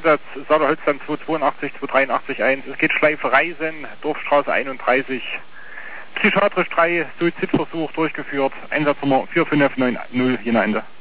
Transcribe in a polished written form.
Einsatz Saarholzland 282, 283, 1. Es geht Schleife Reisen, Dorfstraße 31. Psychiatrisch 3, Suizidversuch durchgeführt. Einsatznummer 4590, Jena Ende.